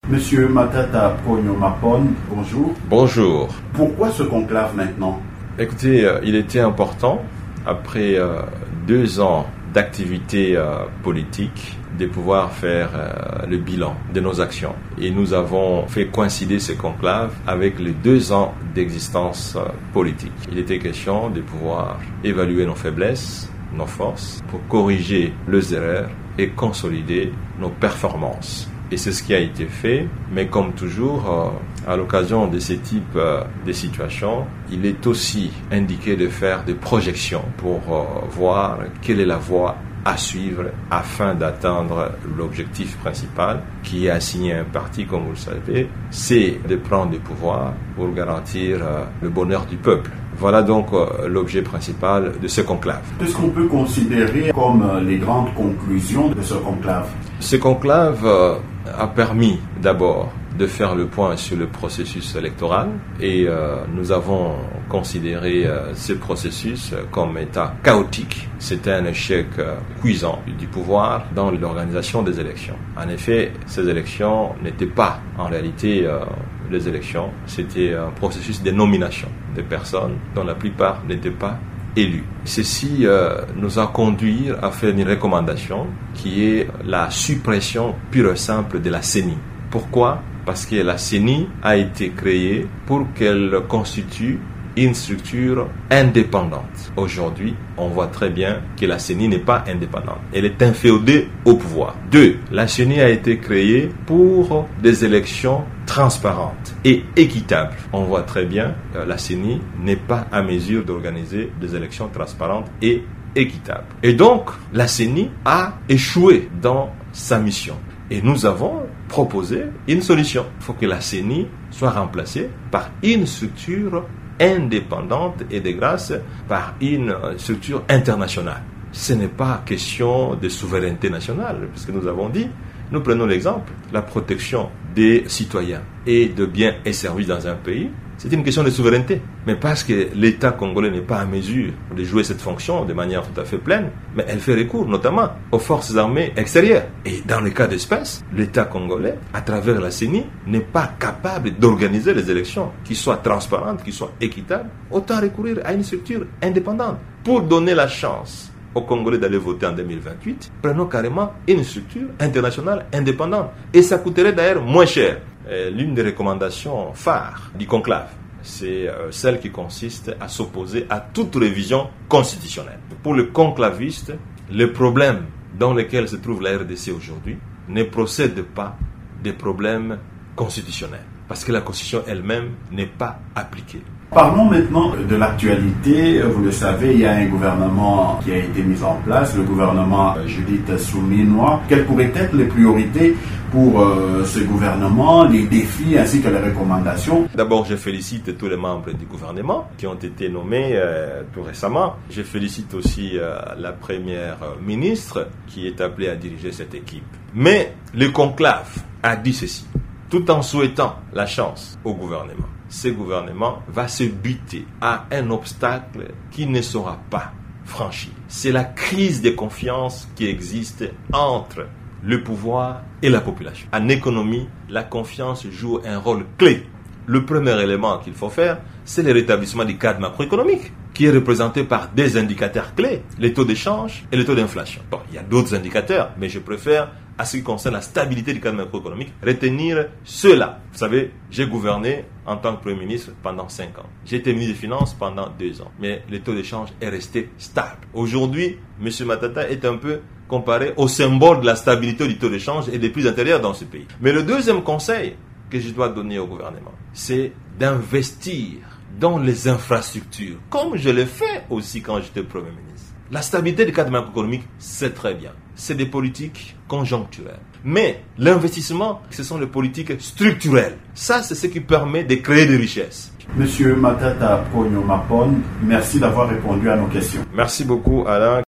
Monsieur Matata Ponyo-Mapon, bonjour. Bonjour. Pourquoi ce conclave maintenant? Écoutez, il était important, après 2 ans d'activité politique, de pouvoir faire le bilan de nos actions. Et nous avons fait coïncider ce conclave avec les 2 ans d'existence politique. Il était question de pouvoir évaluer nos faiblesses, nos forces, pour corriger les erreurs et consolider nos performances. Et c'est ce qui a été fait, mais comme toujours, à l'occasion de ce type de situation, il est aussi indiqué de faire des projections pour voir quelle est la voie à suivre afin d'atteindre l'objectif principal qui est assigné à un parti, comme vous le savez, c'est de prendre le pouvoir pour garantir le bonheur du peuple. Voilà donc l'objet principal de ce conclave. Qu'est-ce qu'on peut considérer comme les grandes conclusions de ce conclave? Ce conclave a permis d'abord de faire le point sur le processus électoral et nous avons considéré ce processus comme état chaotique. C'était un échec cuisant du pouvoir dans l'organisation des élections. En effet, ces élections n'étaient pas en réalité les élections, c'était un processus de nomination de personnes dont la plupart n'étaient pas élus. Ceci nous a conduit à faire une recommandation qui est la suppression pure et simple de la CENI. Pourquoi? Parce que la CENI a été créée pour qu'elle constitue une structure indépendante. Aujourd'hui, on voit très bien que la CENI n'est pas indépendante. Elle est inféodée au pouvoir. 2. La CENI a été créée pour des élections transparentes et équitables. On voit très bien que la CENI n'est pas à mesure d'organiser des élections transparentes et équitables. Et donc, la CENI a échoué dans sa mission. Et nous avons proposé une solution. Il faut que la CENI soit remplacée par une structure indépendante et de grâce par une structure internationale. Ce n'est pas question de souveraineté nationale, puisque nous avons dit, nous prenons l'exemple, la protection des citoyens et de biens et services dans un pays, c'est une question de souveraineté. Mais parce que l'État congolais n'est pas à mesure de jouer cette fonction de manière tout à fait pleine, mais elle fait recours notamment aux forces armées extérieures. Et dans le cas d'espèce, l'État congolais, à travers la CENI, n'est pas capable d'organiser les élections qui soient transparentes, qui soient équitables. Autant recourir à une structure indépendante pour donner la chance aux Congolais d'aller voter en 2028. Prenons carrément une structure internationale indépendante. Et ça coûterait d'ailleurs moins cher. L'une des recommandations phares du conclave, c'est celle qui consiste à s'opposer à toute révision constitutionnelle. Pour le conclaviste, le problème dans lequel se trouve la RDC aujourd'hui ne procède pas des problèmes constitutionnels, parce que la Constitution elle-même n'est pas appliquée. Parlons maintenant de l'actualité. Vous le savez, il y a un gouvernement qui a été mis en place, le gouvernement Judith Suminwa. Quelles pourraient être les priorités pour ce gouvernement, les défis ainsi que les recommandations? D'abord, je félicite tous les membres du gouvernement qui ont été nommés tout récemment. Je félicite aussi la première ministre qui est appelée à diriger cette équipe. Mais le conclave a dit ceci, tout en souhaitant la chance au gouvernement. Ce gouvernement va se buter à un obstacle qui ne sera pas franchi. C'est la crise de confiance qui existe entre le pouvoir et la population. En économie, la confiance joue un rôle clé. Le premier élément qu'il faut faire, c'est le rétablissement du cadre macroéconomique, qui est représenté par des indicateurs clés, les taux d'échange et les taux d'inflation. Bon, il y a d'autres indicateurs, mais je préfère, à ce qui concerne la stabilité du cadre macroéconomique, retenir ceux-là. Vous savez, j'ai gouverné en tant que Premier ministre pendant 5 ans. J'ai été ministre des Finances pendant 2 ans. Mais le taux d'échange est resté stable. Aujourd'hui, M. Matata est un peu comparé au symbole de la stabilité du taux d'échange et des prix intérieurs dans ce pays. Mais le deuxième conseil que je dois donner au gouvernement, c'est d'investir dans les infrastructures, comme je l'ai fait aussi quand j'étais Premier ministre. La stabilité du cadre macroéconomique, c'est très bien. C'est des politiques conjoncturelles. Mais l'investissement, ce sont les politiques structurelles. Ça, c'est ce qui permet de créer des richesses. Monsieur Matata Ponyo-Mapon, merci d'avoir répondu à nos questions. Merci beaucoup, Alain.